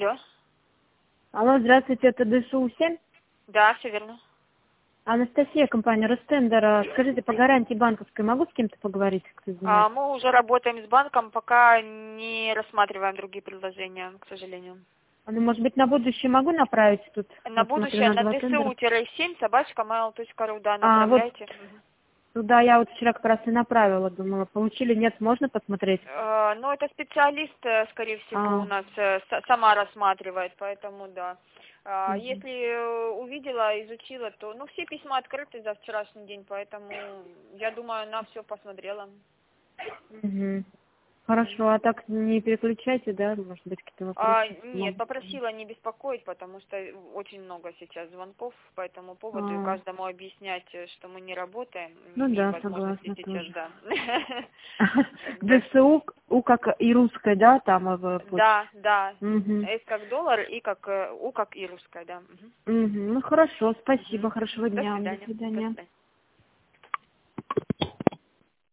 Алло. Алло, здравствуйте, это ДСУ-7? Да, все верно. Анастасия, компания Ростендер. Скажите, по гарантии банковской могу с кем-то поговорить, кто занимается? Мы уже работаем с банком, пока не рассматриваем другие предложения, к сожалению. Ну, может быть, на будущее могу направить тут? На Вот смотрю будущее на на два тендера. dsu-7 да, А, вот направляйте. туда я вот вчера как раз и направила, думала, получили, нет, можно посмотреть? Ну, это специалист, скорее всего, у нас сама рассматривает, поэтому да. Мгм. Если увидела, изучила, то, ну, все письма открыты за вчерашний день, поэтому, я думаю, она все посмотрела. Мгм. Хорошо, а так не переключайте, да, может быть, какие-то вопросы Нет, могу. попросила не беспокоить, потому что очень много сейчас звонков по этому поводу, и А, каждому объяснять, что мы не работаем, не ну имеем да, возможности согласна сейчас, тоже. да. Да, ДСУ, У как и русская, да, там в почте? да, да. Угу. С как доллар и как У как и русская, да. Мгм. Мгм. Ну хорошо, спасибо, Мгм. хорошего До дня вам, до свидания. До свидания. свидания.